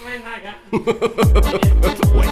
свой наган. Ой.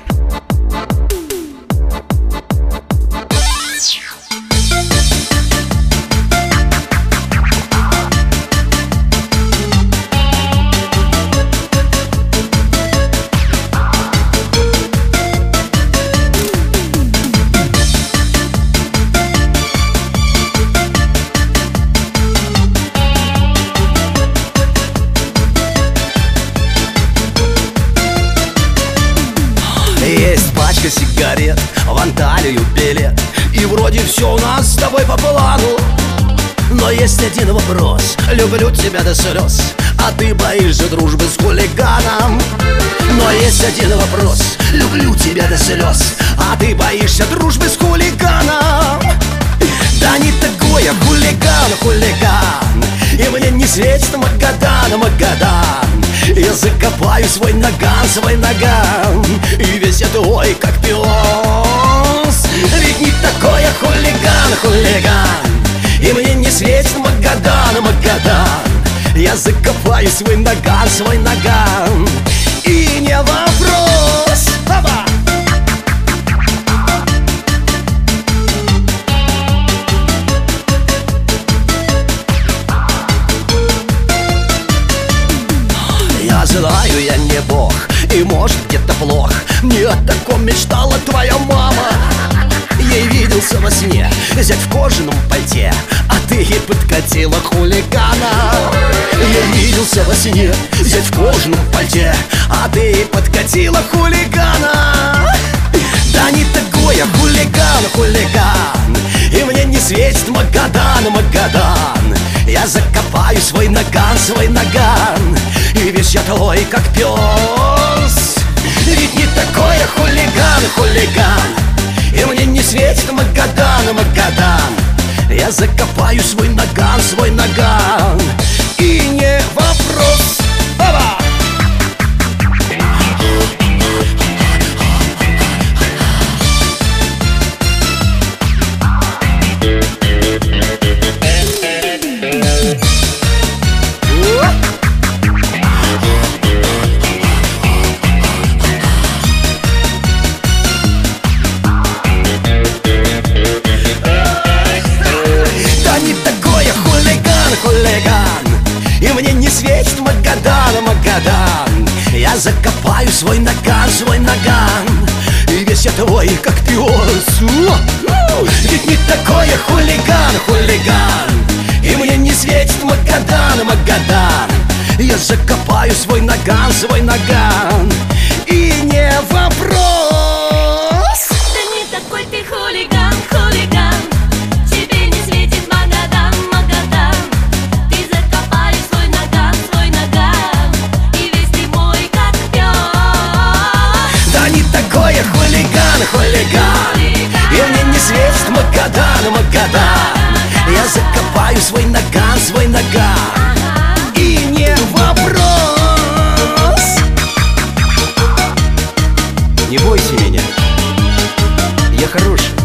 Есть пачка сигарет, в Анталию билет, и вроде все у нас с тобой по плану. Но есть один вопрос: люблю тебя до слез, а ты боишься дружбы с хулиганом. Но есть один вопрос: люблю тебя до слез, а ты боишься дружбы с хулиганом. Да не такой я хулиган, хулиган, и мне не светит Магадан, Магадан. Я закопаю свой наган, и весь я твой, как пес. Ведь не такой я хулиган, хулиган, и мне не светит Магадан, Магадан. Я закопаю свой наган, и не вопрос. Баба! Я знаю, я не бог, и может где-то плох. Не о таком мечтала твоя мама. Ей виделся во сне зять в кожаном пальте, а ты ей подкатила хулигана. Ей виделся во сне зять в кожаном пальте, а ты ей подкатила хулигана. Да не такой я хулиган, хулиган, и мне не светит Магадан, Магадан. Я закопаю свой наган, и весь я твой, как пес. Ведь не такой я хулиган, хулиган, и мне не светит Магадан, Магадан. Я закопаю свой наган, и не вопрос. Баба! Хулиган, и мне не светит Магадан, Магадан. Я закопаю свой наган, и весь я твой, как пес. Ведь не такой я хулиган, хулиган, и мне не светит Магадан, Магадан. Я закопаю свой наган, и не вопрос. Да не такой ты хулиган, хулиган, тебе не светит Магадан, Магадан. Ты закопаешь свой наган, и весь ты мой, как пес. Да не такой я хулиган, хулиган, и мне не светит Магадан, Магадан. Я закопаю свой наган, и не вопрос. Не бойся меня, я хороший.